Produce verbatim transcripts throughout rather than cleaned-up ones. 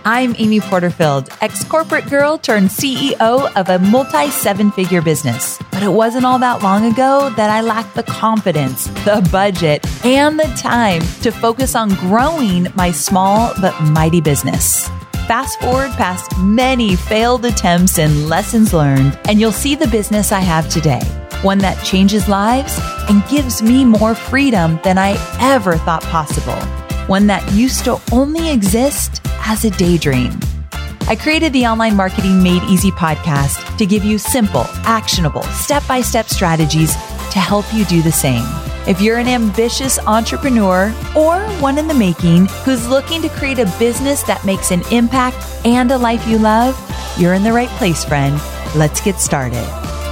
I'm Amy Porterfield, ex-corporate girl turned C E O of a multi-seven-figure business. But it wasn't all that long ago that I lacked the confidence, the budget, and the time to focus on growing my small but mighty business. Fast forward past many failed attempts and lessons learned, and you'll see the business I have today. One that changes lives and gives me more freedom than I ever thought possible. One that used to only exist as a daydream. I created the Online Marketing Made Easy podcast to give you simple, actionable, step-by-step strategies to help you do the same. If you're an ambitious entrepreneur or one in the making who's looking to create a business that makes an impact and a life you love, you're in the right place, friend. Let's get started.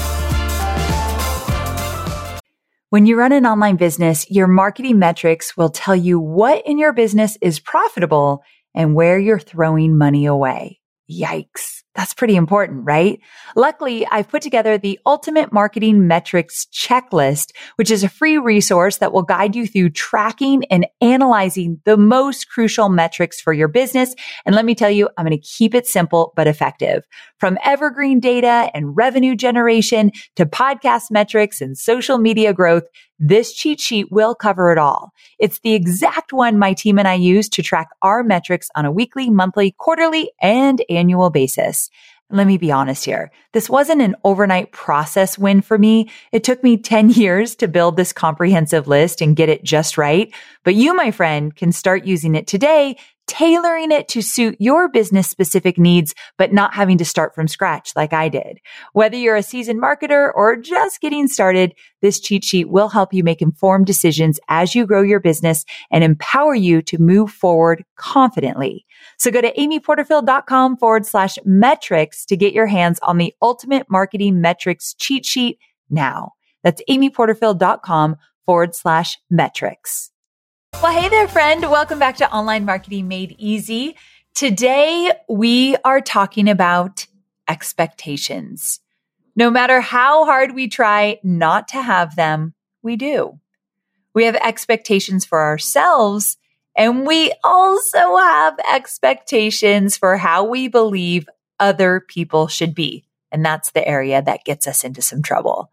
When you run an online business, your marketing metrics will tell you what in your business is profitable and where you're throwing money away. Yikes. That's pretty important, right? Luckily, I've put together the Ultimate Marketing Metrics Checklist, which is a free resource that will guide you through tracking and analyzing the most crucial metrics for your business. And let me tell you, I'm going to keep it simple but effective. From evergreen data and revenue generation to podcast metrics and social media growth, this cheat sheet will cover it all. It's the exact one my team and I use to track our metrics on a weekly, monthly, quarterly, and annual basis. Let me be honest here. This wasn't an overnight process win for me. It took me ten years to build this comprehensive list and get it just right. But you, my friend, can start using it today, tailoring it to suit your business specific needs, but not having to start from scratch like I did. Whether you're a seasoned marketer or just getting started, this cheat sheet will help you make informed decisions as you grow your business and empower you to move forward confidently. So go to amyporterfield.com forward slash metrics to get your hands on the Ultimate Marketing Metrics cheat sheet now. That's amyporterfield.com forward slash metrics. Well, hey there, friend. Welcome back to Online Marketing Made Easy. Today, we are talking about expectations. No matter how hard we try not to have them, we do. We have expectations for ourselves, and we also have expectations for how we believe other people should be. And that's the area that gets us into some trouble.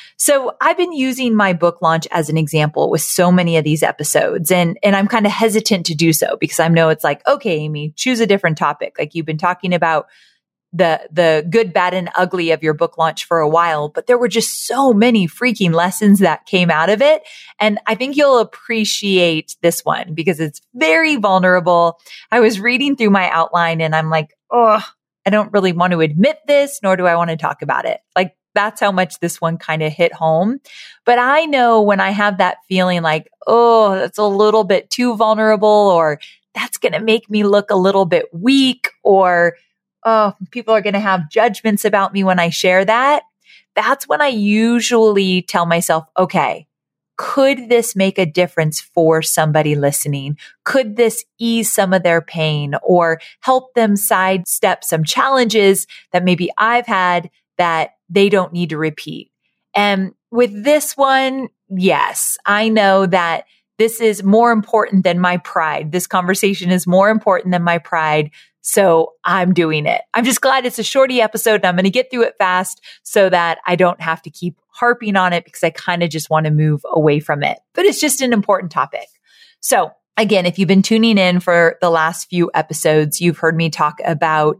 So I've been using my book launch as an example with so many of these episodes, and, and I'm kind of hesitant to do so because I know it's like, okay, Amy, choose a different topic. Like you've been talking about the, the good, bad, and ugly of your book launch for a while, but there were just so many freaking lessons that came out of it. And I think you'll appreciate this one because it's very vulnerable. I was reading through my outline and I'm like, oh, I don't really want to admit this, nor do I want to talk about it. Like, that's how much this one kind of hit home. But I know when I have that feeling like, oh, that's a little bit too vulnerable, or that's going to make me look a little bit weak, or, oh, people are going to have judgments about me when I share that. That's when I usually tell myself, okay, could this make a difference for somebody listening? Could this ease some of their pain or help them sidestep some challenges that maybe I've had that they don't need to repeat? And with this one, yes, I know that this is more important than my pride. This conversation is more important than my pride. So I'm doing it. I'm just glad it's a shorty episode and I'm going to get through it fast so that I don't have to keep harping on it because I kind of just want to move away from it. But it's just an important topic. So again, if you've been tuning in for the last few episodes, you've heard me talk about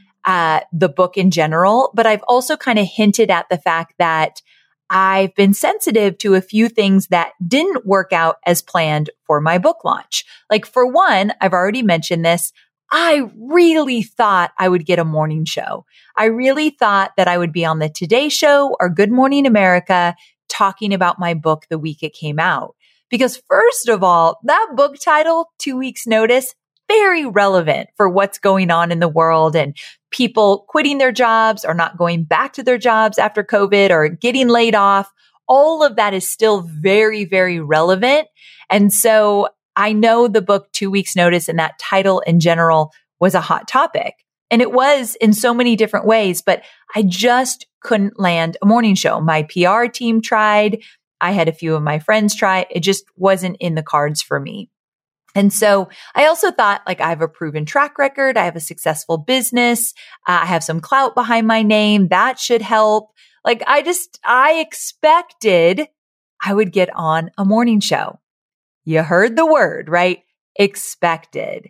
Uh, the book in general, but I've also kind of hinted at the fact that I've been sensitive to a few things that didn't work out as planned for my book launch. Like for one, I've already mentioned this. I really thought I would get a morning show. I really thought that I would be on the Today Show or Good Morning America talking about my book the week it came out. Because first of all, that book title, Two Weeks Notice, very relevant for what's going on in the world and people quitting their jobs or not going back to their jobs after COVID or getting laid off. All of that is still very, very relevant. And so I know the book Two Weeks Notice and that title in general was a hot topic. And it was in so many different ways, but I just couldn't land a morning show. My P R team tried. I had a few of my friends try. It just wasn't in the cards for me. And so I also thought, like, I have a proven track record. I have a successful business. Uh, I have some clout behind my name. That should help. Like, I just, I expected I would get on a morning show. You heard the word, right? Expected.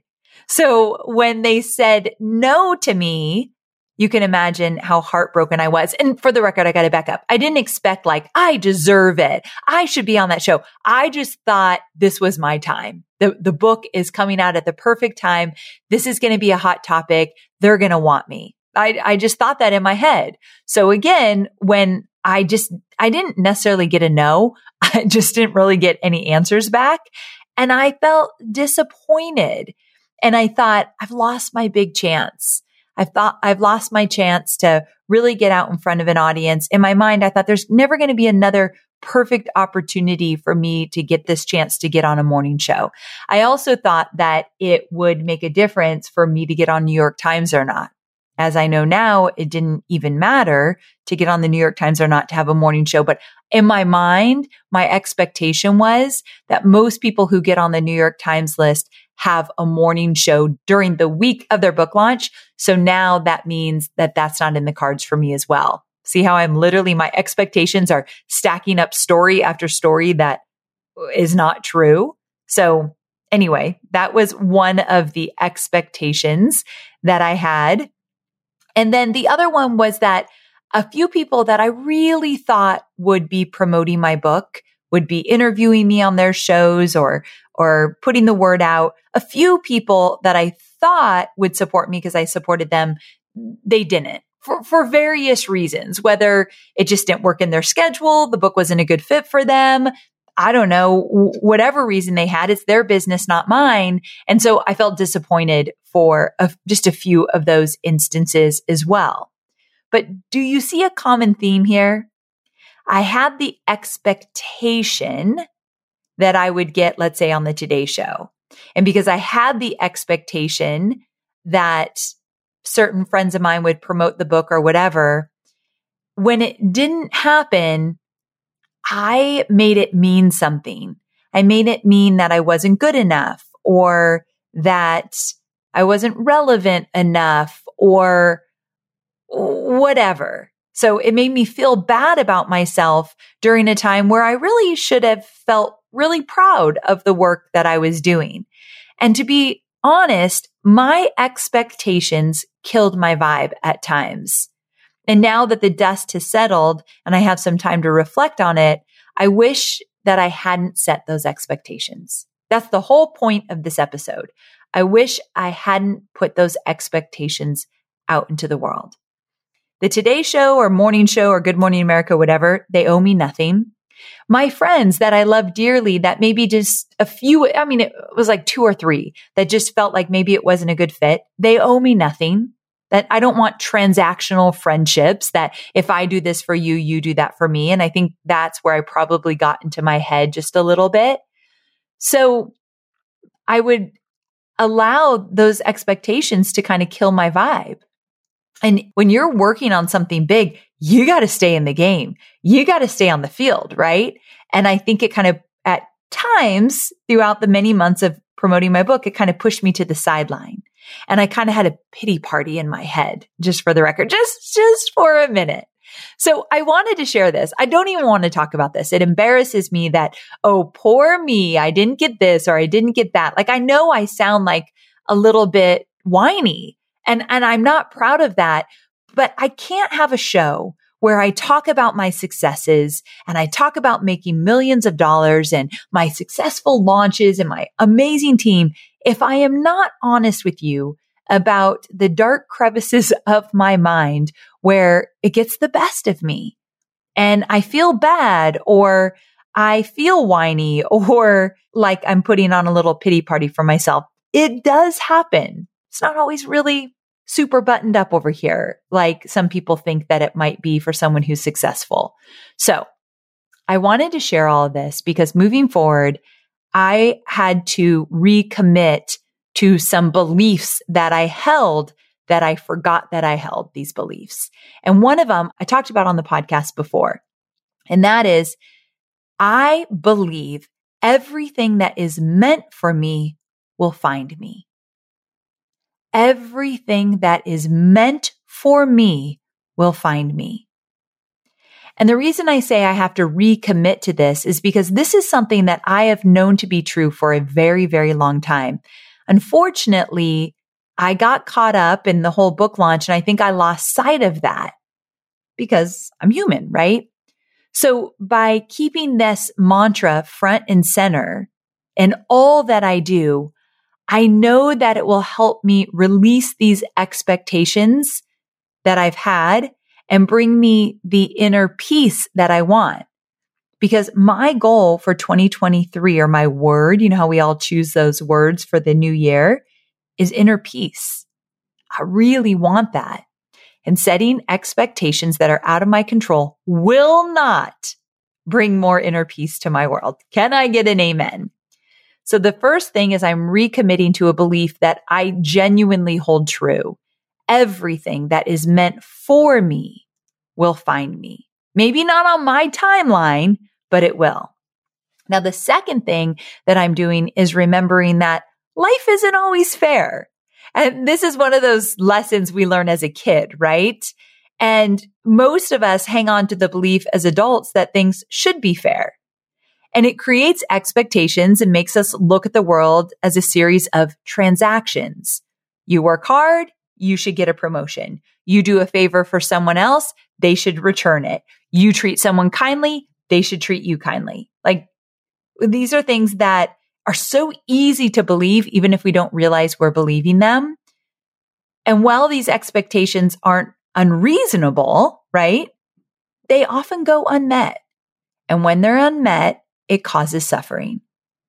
So when they said no to me, you can imagine how heartbroken I was. And for the record, I got to back up. I didn't expect like, I deserve it. I should be on that show. I just thought this was my time. The, the book is coming out at the perfect time. This is going to be a hot topic. They're going to want me. I, I just thought that in my head. So again, when I just, I didn't necessarily get a no. I just didn't really get any answers back. And I felt disappointed. And I thought, I've lost my big chance. I thought I've lost my chance to really get out in front of an audience. In my mind, I thought there's never going to be another perfect opportunity for me to get this chance to get on a morning show. I also thought that it would make a difference for me to get on New York Times or not. As I know now, it didn't even matter to get on the New York Times or not to have a morning show. But in my mind, my expectation was that most people who get on the New York Times list have a morning show during the week of their book launch. So now that means that that's not in the cards for me as well. See how I'm literally, my expectations are stacking up story after story that is not true. So anyway, that was one of the expectations that I had. And then the other one was that a few people that I really thought would be promoting my book, would be interviewing me on their shows or, or putting the word out. A few people that I thought would support me because I supported them, they didn't for, for various reasons, whether it just didn't work in their schedule, the book wasn't a good fit for them. I don't know, whatever reason they had, it's their business, not mine. And so I felt disappointed for a, just a few of those instances as well. But do you see a common theme here? I had the expectation that I would get, let's say, on the Today Show. And because I had the expectation that certain friends of mine would promote the book or whatever, when it didn't happen, I made it mean something. I made it mean that I wasn't good enough or that I wasn't relevant enough or whatever. So it made me feel bad about myself during a time where I really should have felt really proud of the work that I was doing. And to be honest, my expectations killed my vibe at times. And now that the dust has settled and I have some time to reflect on it, I wish that I hadn't set those expectations. That's the whole point of this episode. I wish I hadn't put those expectations out into the world. The Today Show or Morning Show or Good Morning America, whatever, they owe me nothing. My friends that I love dearly, that maybe just a few, I mean, it was like two or three that just felt like maybe it wasn't a good fit. They owe me nothing. That I don't want transactional friendships that if I do this for you, you do that for me. And I think that's where I probably got into my head just a little bit. So I would allow those expectations to kind of kill my vibe. And when you're working on something big, you got to stay in the game. You got to stay on the field, right? And I think it kind of, at times throughout the many months of promoting my book, it kind of pushed me to the sideline. And I kind of had a pity party in my head, just for the record, just, just for a minute. So I wanted to share this. I don't even want to talk about this. It embarrasses me that, oh, poor me, I didn't get this or I didn't get that. Like, I know I sound like a little bit whiny and, and I'm not proud of that, but I can't have a show where I talk about my successes and I talk about making millions of dollars and my successful launches and my amazing team if I am not honest with you about the dark crevices of my mind where it gets the best of me and I feel bad or I feel whiny or like I'm putting on a little pity party for myself. It does happen. It's not always really super buttoned up over here, like some people think that it might be for someone who's successful. So I wanted to share all of this because moving forward, I had to recommit to some beliefs that I held that I forgot that I held these beliefs. And one of them I talked about on the podcast before, and that is I believe everything that is meant for me will find me. Everything that is meant for me will find me. And the reason I say I have to recommit to this is because this is something that I have known to be true for a very, very long time. Unfortunately, I got caught up in the whole book launch and I think I lost sight of that because I'm human, right? So by keeping this mantra front and center in all that I do, I know that it will help me release these expectations that I've had and bring me the inner peace that I want. Because my goal for twenty twenty-three, or my word, you know how we all choose those words for the new year, is inner peace. I really want that. And setting expectations that are out of my control will not bring more inner peace to my world. Can I get an amen? So the first thing is I'm recommitting to a belief that I genuinely hold true. Everything that is meant for me will find me. Maybe not on my timeline, but it will. Now, the second thing that I'm doing is remembering that life isn't always fair. And this is one of those lessons we learn as a kid, right? And most of us hang on to the belief as adults that things should be fair. And it creates expectations and makes us look at the world as a series of transactions. You work hard, you should get a promotion. You do a favor for someone else, they should return it. You treat someone kindly, they should treat you kindly. Like, these are things that are so easy to believe, even if we don't realize we're believing them. And while these expectations aren't unreasonable, right? They often go unmet. And when they're unmet, it causes suffering.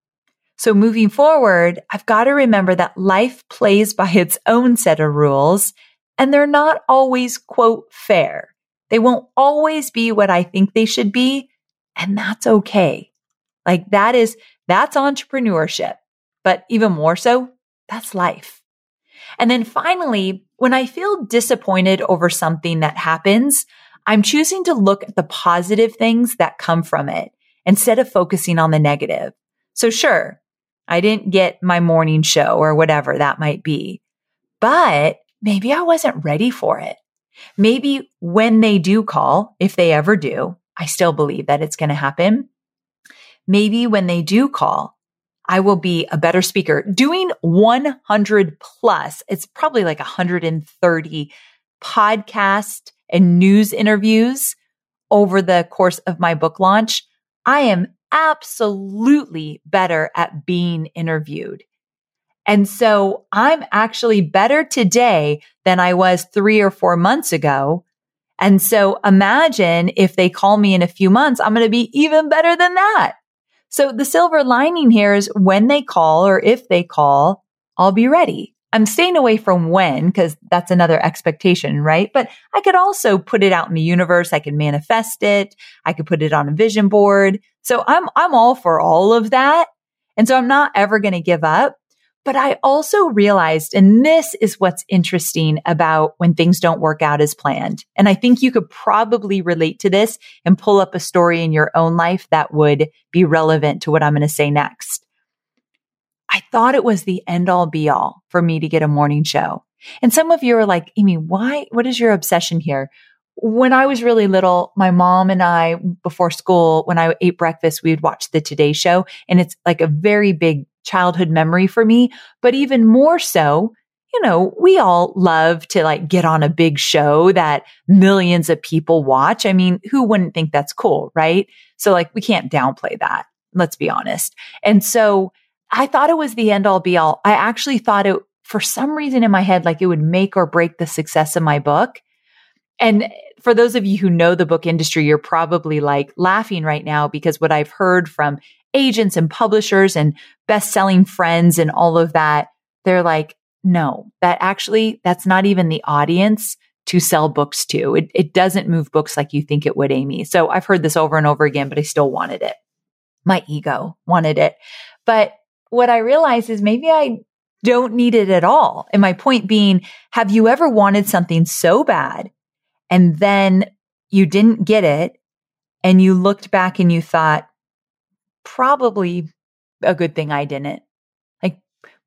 So moving forward, I've got to remember that life plays by its own set of rules, and they're not always, quote, fair. They won't always be what I think they should be, and that's okay. Like that is, that's entrepreneurship, but even more so, that's life. And then finally, when I feel disappointed over something that happens, I'm choosing to look at the positive things that come from it instead of focusing on the negative. So sure, I didn't get my morning show or whatever that might be, but maybe I wasn't ready for it. Maybe when they do call, if they ever do, I still believe that it's going to happen. Maybe when they do call, I will be a better speaker. Doing one hundred plus, it's probably like one hundred thirty podcast and news interviews over the course of my book launch. I am absolutely better at being interviewed. And so I'm actually better today than I was three or four months ago. And so imagine if they call me in a few months, I'm going to be even better than that. So the silver lining here is when they call, or if they call, I'll be ready. I'm staying away from when, because that's another expectation, right? But I could also put it out in the universe. I could manifest it. I could put it on a vision board. So I'm, I'm all for all of that. And so I'm not ever going to give up. But I also realized, and this is what's interesting about when things don't work out as planned. And I think you could probably relate to this and pull up a story in your own life that would be relevant to what I'm going to say next. I thought it was the end all be all for me to get a morning show. And some of you are like, Amy, why? What is your obsession here? When I was really little, my mom and I, before school, when I ate breakfast, we would watch the Today Show. And it's like a very big childhood memory for me. But even more so, you know, we all love to like get on a big show that millions of people watch. I mean, who wouldn't think that's cool, right? So like, we can't downplay that. Let's be honest. And so I thought it was the end all be all. I actually thought it, for some reason in my head, like it would make or break the success of my book. And for those of you who know the book industry, you're probably like laughing right now, because what I've heard from agents and publishers and best-selling friends and all of that, they're like, no, that actually, that's not even the audience to sell books to. It, it doesn't move books like you think it would, Amy. So I've heard this over and over again, but I still wanted it. My ego wanted it. But what I realized is maybe I don't need it at all. And my point being, have you ever wanted something so bad and then you didn't get it and you looked back and you thought, probably a good thing I didn't? Like,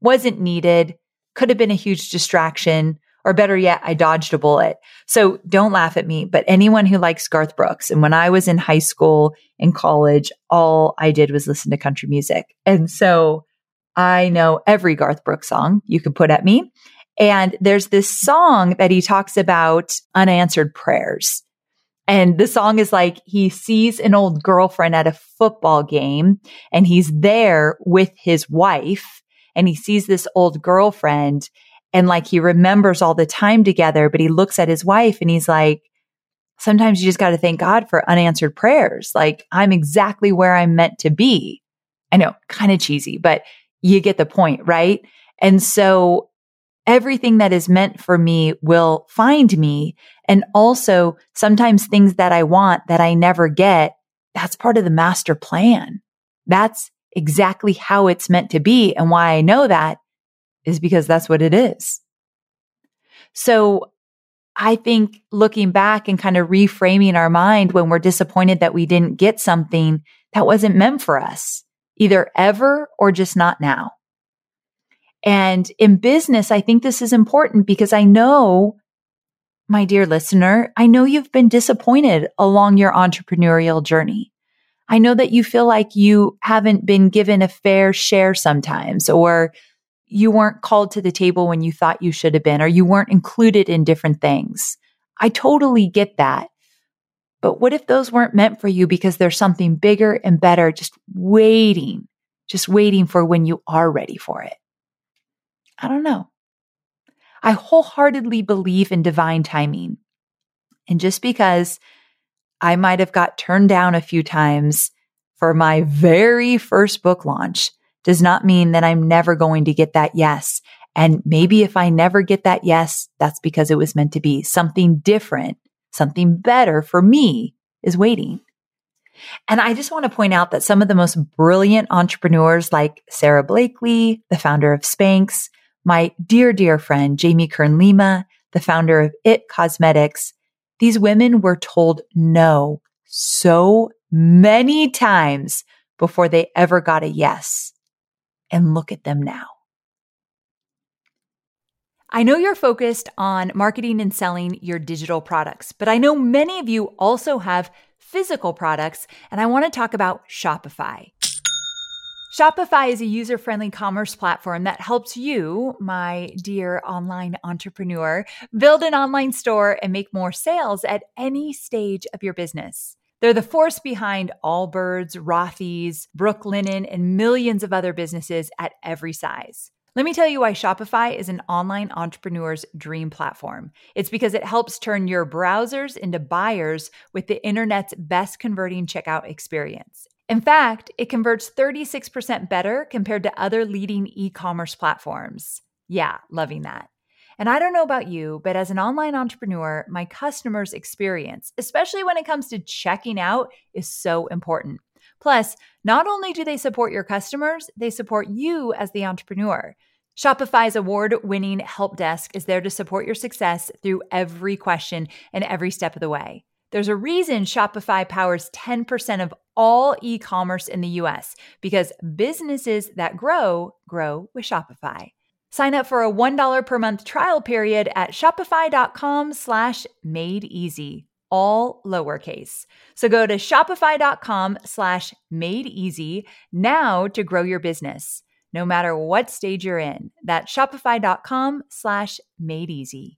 wasn't needed, could have been a huge distraction, or better yet, I dodged a bullet. So don't laugh at me, but anyone who likes Garth Brooks, and when I was in high school and college, all I did was listen to country music. And so I know every Garth Brooks song you could put at me. And there's this song that he talks about unanswered prayers. And the song is like, he sees an old girlfriend at a football game and he's there with his wife and he sees this old girlfriend and like he remembers all the time together, but he looks at his wife and he's like, sometimes you just got to thank God for unanswered prayers. Like I'm exactly where I'm meant to be. I know, kind of cheesy, but you get the point, right? And so everything that is meant for me will find me. And also sometimes things that I want that I never get, that's part of the master plan. That's exactly how it's meant to be. And why I know that is because that's what it is. So I think looking back and kind of reframing our mind when we're disappointed that we didn't get something that wasn't meant for us, either ever or just not now. And in business, I think this is important because I know, my dear listener, I know you've been disappointed along your entrepreneurial journey. I know that you feel like you haven't been given a fair share sometimes, or you weren't called to the table when you thought you should have been, or you weren't included in different things. I totally get that. But what if those weren't meant for you because there's something bigger and better just waiting, just waiting for when you are ready for it? I don't know. I wholeheartedly believe in divine timing. And just because I might have got turned down a few times for my very first book launch does not mean that I'm never going to get that yes. And maybe if I never get that yes, that's because it was meant to be. Something different, something better for me is waiting. And I just want to point out that some of the most brilliant entrepreneurs like Sarah Blakely, the founder of Spanx, my dear, dear friend, Jamie Kern-Lima, the founder of It Cosmetics, these women were told no so many times before they ever got a yes. And look at them now. I know you're focused on marketing and selling your digital products, but I know many of you also have physical products, and I want to talk about Shopify. Shopify is a user-friendly commerce platform that helps you, my dear online entrepreneur, build an online store and make more sales at any stage of your business. They're the force behind Allbirds, Rothy's, Brooklinen, and millions of other businesses at every size. Let me tell you why Shopify is an online entrepreneur's dream platform. It's because it helps turn your browsers into buyers with the internet's best converting checkout experience. In fact, it converts thirty-six percent better compared to other leading e-commerce platforms. Yeah, loving that. And I don't know about you, but as an online entrepreneur, my customers' experience, especially when it comes to checking out, is so important. Plus, not only do they support your customers, they support you as the entrepreneur. Shopify's award-winning help desk is there to support your success through every question and every step of the way. There's a reason Shopify powers ten percent of all e-commerce in the U S because businesses that grow, grow with Shopify. Sign up for a one dollar per month trial period at shopify.com slash made easy, all lowercase. So go to shopify.com slash made easy now to grow your business, no matter what stage you're in. That's shopify.com slash made easy.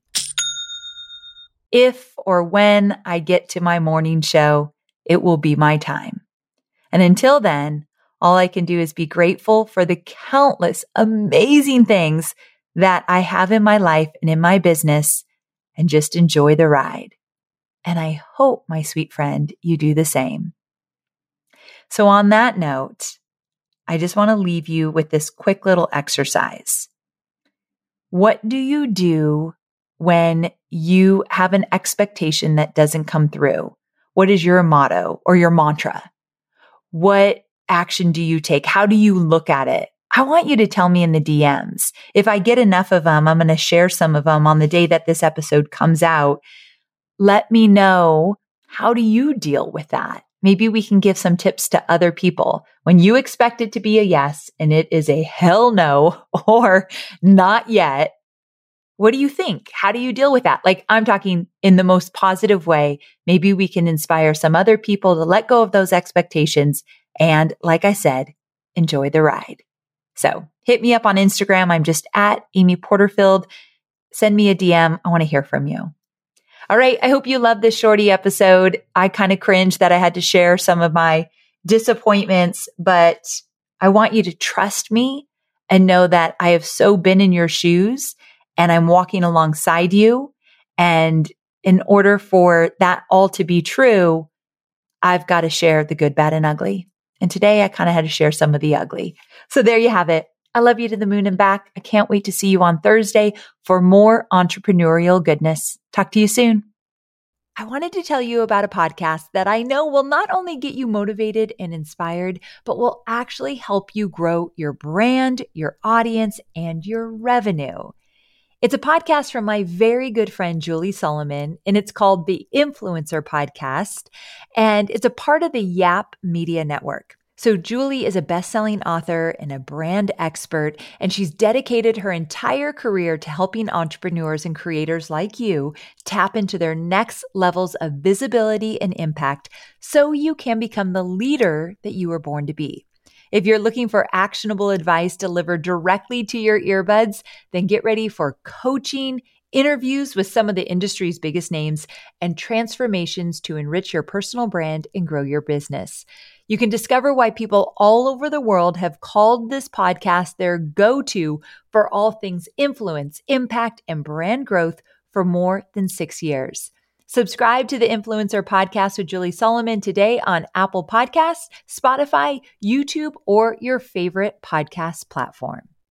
If or when I get to my morning show, it will be my time. And until then, all I can do is be grateful for the countless amazing things that I have in my life and in my business and just enjoy the ride. And I hope, my sweet friend, you do the same. So on that note, I just want to leave you with this quick little exercise. What do you do when you have an expectation that doesn't come through? What is your motto or your mantra? What action do you take? How do you look at it? I want you to tell me in the D Ms. If I get enough of them, I'm going to share some of them on the day that this episode comes out. Let me know, how do you deal with that? maybe we can give some tips to other people when you expect it to be a yes and it is a hell no or not yet. What do you think? How do you deal with that? Like, I'm talking in the most positive way. Maybe we can inspire some other people to let go of those expectations. And like I said, enjoy the ride. So hit me up on Instagram. I'm just at Amy Porterfield. Send me a D M. I want to hear from you. All right. I hope you love this shorty episode. I kind of cringe that I had to share some of my disappointments, but I want you to trust me and know that I have so been in your shoes and I'm walking alongside you. And in order for that all to be true, I've got to share the good, bad, and ugly. And today I kind of had to share some of the ugly. So there you have it. I love you to the moon and back. I can't wait to see you on Thursday for more entrepreneurial goodness. Talk to you soon. I wanted to tell you about a podcast that I know will not only get you motivated and inspired, but will actually help you grow your brand, your audience, and your revenue. It's a podcast from my very good friend, Julie Solomon, and it's called the Influencer Podcast, and it's a part of the Yap Media Network. So Julie is a best-selling author and a brand expert, and she's dedicated her entire career to helping entrepreneurs and creators like you tap into their next levels of visibility and impact so you can become the leader that you were born to be. If you're looking for actionable advice delivered directly to your earbuds, then get ready for coaching, interviews with some of the industry's biggest names, and transformations to enrich your personal brand and grow your business. You can discover why people all over the world have called this podcast their go-to for all things influence, impact, and brand growth for more than six years. Subscribe to the Influencer Podcast with Julie Solomon today on Apple Podcasts, Spotify, YouTube, or your favorite podcast platform.